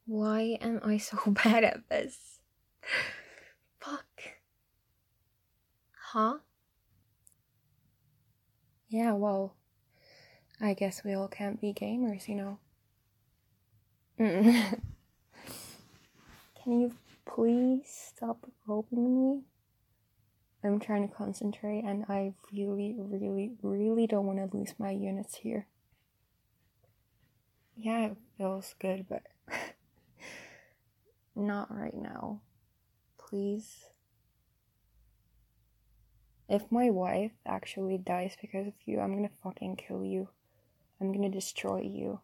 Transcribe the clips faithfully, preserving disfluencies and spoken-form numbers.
Why am I so bad at this? Fuck. Huh? Yeah, well, I guess we all can't be gamers, you know. Mm. Can you please stop groping me? I'm trying to concentrate and I really, really, really don't want to lose my units here. Yeah, it feels good, but not right now. Please. If my wife actually dies because of you, I'm gonna fucking kill you. I'm gonna destroy you.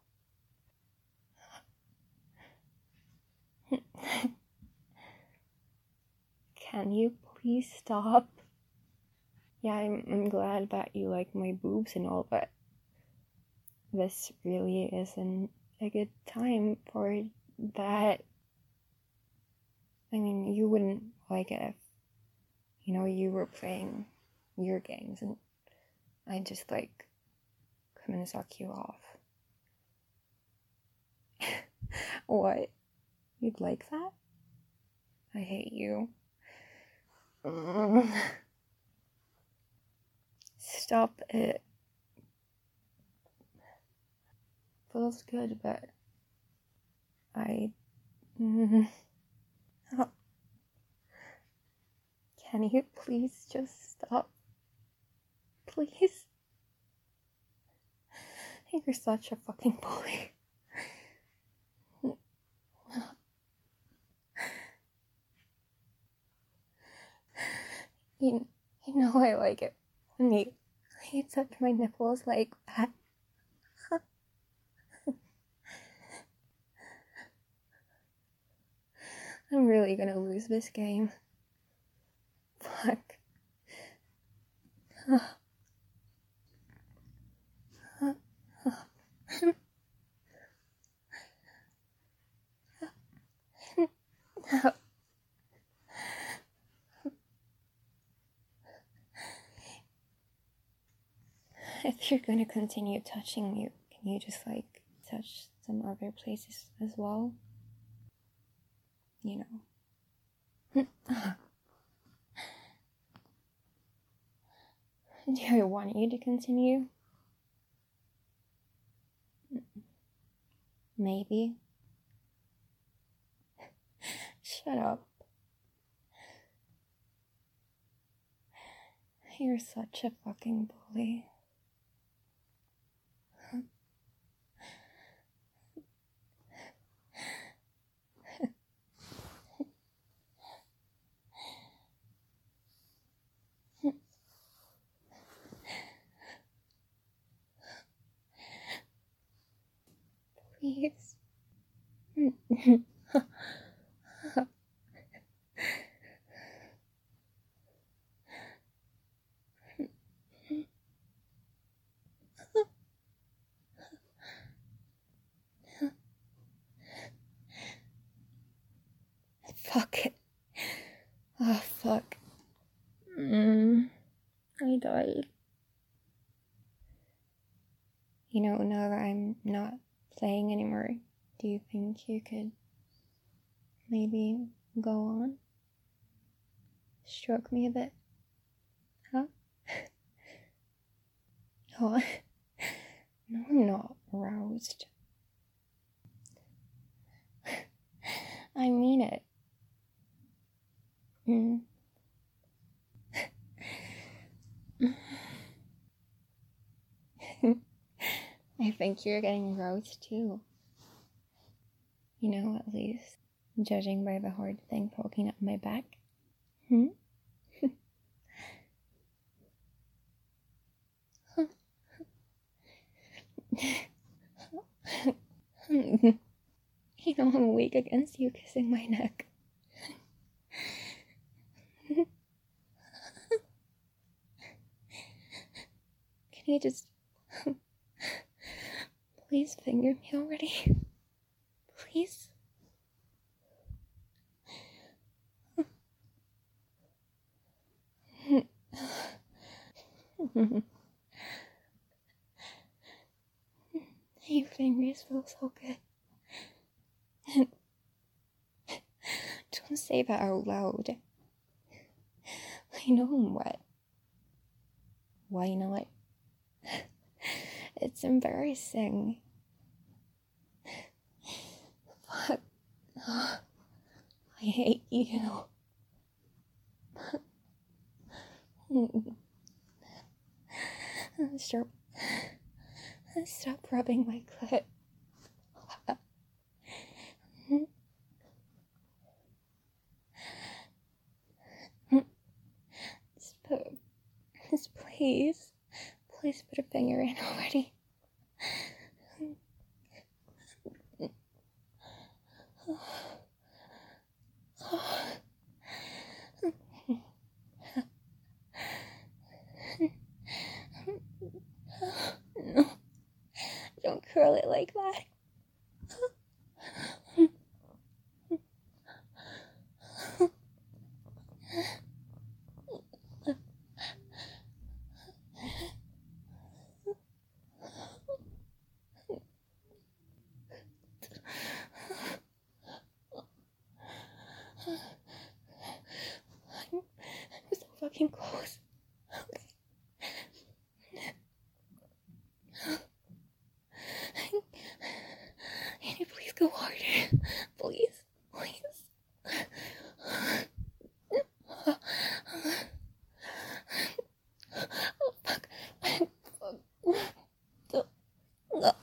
Can you please stop? Yeah, I'm, I'm glad that you like my boobs and all, but this really isn't a good time for that. I mean, you wouldn't like it if, you know, you were playing your games and I just like come and suck you off. What? You'd like that? I hate you. Stop it. Feels good, but I... Oh. Can you please just stop? Please? You're such a fucking bully. You, you know I like it when you, you touch my nipples like that. I'm really gonna lose this game. Fuck. If you're gonna continue touching me, can you just like touch some other places as well? You know. Do I want you to continue? Maybe. Shut up. You're such a fucking bully. Please. Fuck it. Oh, fuck. Mm, I died. You know, now that I'm not playing anymore, do you think you could maybe go on? Stroke me a bit? Huh? What? No, I'm not aroused. I mean it. Mm. I think you're getting aroused too. You know, at least, judging by the hard thing poking up my back. Hmm? You know, I'm weak against you kissing my neck. Can you just please finger me already? Please? Your fingers feel so good. Don't say that out loud. I know I'm wet. Why not? It's embarrassing. Fuck. I hate you. Stop. Stop rubbing my clit. Just put, just please, please put a finger in already. No, don't curl it like that. I'm so fucking close. Can you please go harder? Please, please. Oh, fuck. Fuck. No.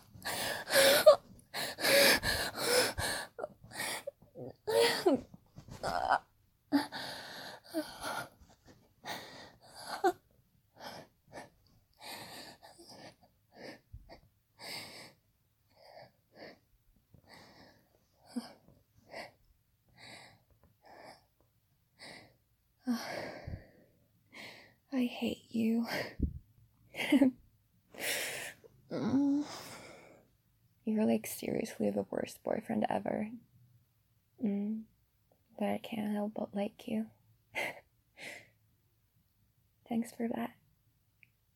I hate you. You're like seriously the worst boyfriend ever. Mm. But I can't help but like you. Thanks for that.